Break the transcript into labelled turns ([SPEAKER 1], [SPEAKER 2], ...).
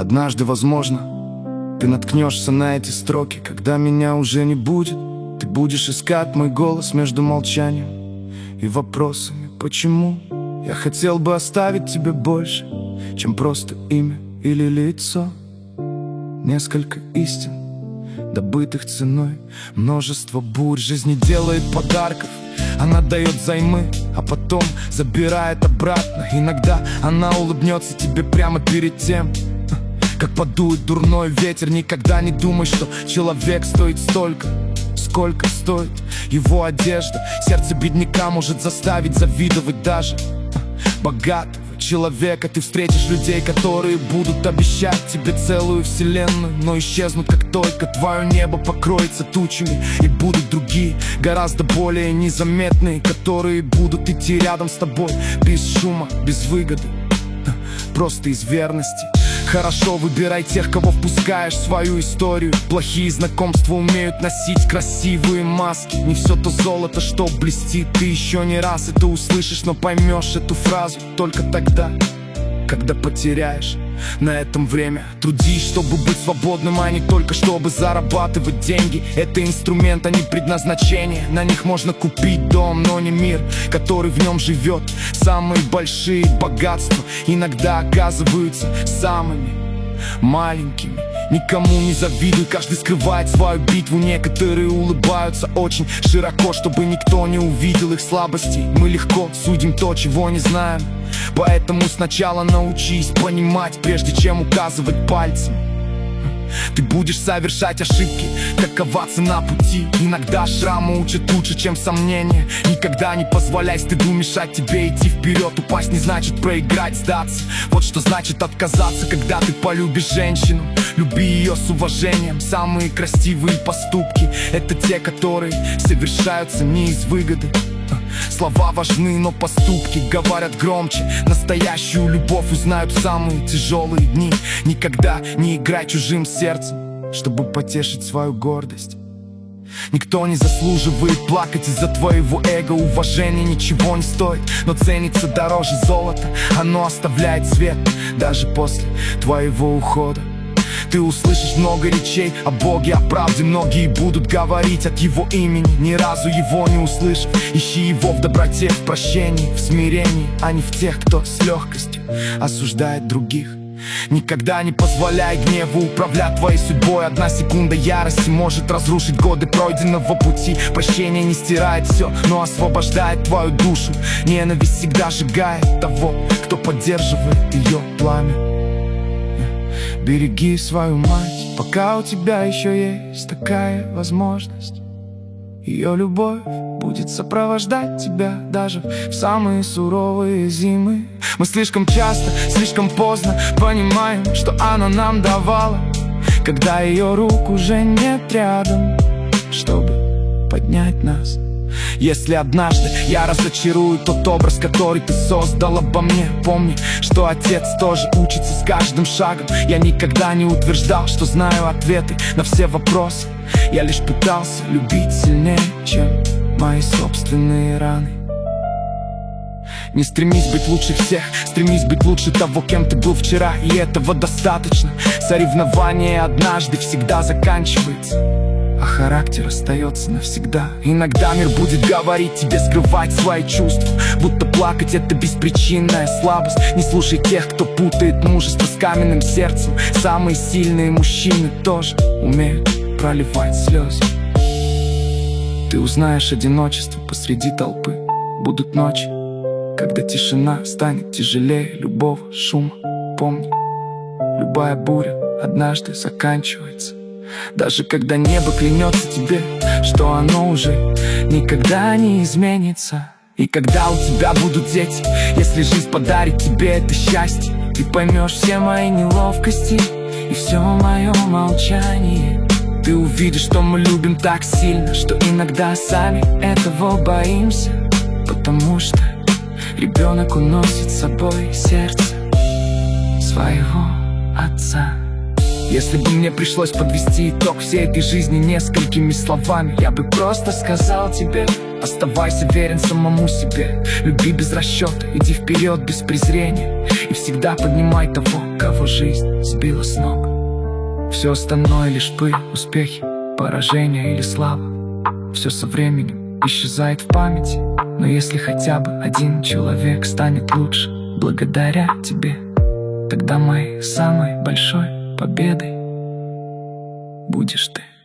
[SPEAKER 1] Однажды, возможно, ты наткнешься на эти строки. Когда меня уже не будет, ты будешь искать мой голос между молчанием и вопросами. Почему? Я хотел бы оставить тебе больше, чем просто имя или лицо. Несколько истин, добытых ценой множество бурь. Жизнь не делает подарков, она дает займы, а потом забирает обратно. Иногда она улыбнется тебе прямо перед тем, как подует дурной ветер. Никогда не думай, что человек стоит столько, сколько стоит его одежда. Сердце бедняка может заставить завидовать даже богатого человека. Ты встретишь людей, которые будут обещать тебе целую вселенную, но исчезнут, как только твое небо покроется тучами. И будут другие, гораздо более незаметные, которые будут идти рядом с тобой без шума, без выгоды, просто из верности. Хорошо выбирай тех, кого впускаешь в свою историю. Плохие знакомства умеют носить красивые маски. Не все то золото, что блестит. Ты еще не раз это услышишь, но поймешь эту фразу только тогда, когда потеряешь на этом время. Трудись, чтобы быть свободным, а не только чтобы зарабатывать деньги. Это инструмент, а не предназначение. На них можно купить дом, но не мир, который в нем живет. Самые большие богатства иногда оказываются самыми маленькими. Никому не завидуй, каждый скрывает свою битву. Некоторые улыбаются очень широко, чтобы никто не увидел их слабостей. Мы легко судим то, чего не знаем, поэтому сначала научись понимать, прежде чем указывать пальцем. Ты будешь совершать ошибки, какова цена пути. Иногда шрамы учат лучше, чем сомнения. Никогда не позволяй стыду мешать тебе идти вперед. Упасть не значит проиграть, сдаться. Вот что значит отказаться, когда ты полюбишь женщину. Люби ее с уважением. Самые красивые поступки — это те, которые совершаются не из выгоды. Слова важны, но поступки говорят громче. Настоящую любовь узнают в самые тяжелые дни. Никогда не играй чужим сердцем, чтобы потешить свою гордость. Никто не заслуживает плакать из-за твоего эго. Уважение ничего не стоит, но ценится дороже золота. Оно оставляет свет даже после твоего ухода. Ты услышишь много речей о Боге, о правде. Многие будут говорить от Его имени, ни разу Его не услышав. Ищи Его в доброте, в прощении, в смирении, а не в тех, кто с легкостью осуждает других. Никогда не позволяй гневу управлять твоей судьбой. Одна секунда ярости может разрушить годы пройденного пути. Прощение не стирает все, но освобождает твою душу. Ненависть всегда сжигает того, кто поддерживает ее пламя. Береги свою мать, пока у тебя еще есть такая возможность. Ее любовь будет сопровождать тебя даже в самые суровые зимы. Мы слишком часто, слишком поздно понимаем, что она нам давала, когда ее рук уже нет рядом, чтобы поднять нас. Если однажды я разочарую тот образ, который ты создал обо мне, помни, что отец тоже учится с каждым шагом. Я никогда не утверждал, что знаю ответы на все вопросы. Я лишь пытался любить сильнее, чем мои собственные раны. Не стремись быть лучше всех, стремись быть лучше того, кем ты был вчера, и этого достаточно. Соревнование однажды всегда заканчивается, а характер остается навсегда. Иногда мир будет говорить тебе скрывать свои чувства, будто плакать — это беспричинная слабость. Не слушай тех, кто путает мужество с каменным сердцем. Самые сильные мужчины тоже умеют проливать слезы. Ты узнаешь одиночество посреди толпы. Будут ночи, когда тишина станет тяжелее любого шума. Помни, любая буря однажды заканчивается. Даже когда небо клянется тебе, что оно уже никогда не изменится. И когда у тебя будут дети, если жизнь подарит тебе это счастье, ты поймешь все мои неловкости и все мое молчание. Ты увидишь, что мы любим так сильно, что иногда сами этого боимся, потому что ребенок уносит с собой сердце своего отца. Если бы мне пришлось подвести итог всей этой жизни несколькими словами, я бы просто сказал тебе: оставайся верен самому себе, люби без расчета, иди вперед без презрения, и всегда поднимай того, кого жизнь сбила с ног. Все остальное лишь пыль, успехи, поражения или слава. Все со временем исчезает в памяти, но если хотя бы один человек станет лучше благодаря тебе, тогда моей самой большой победой будешь ты.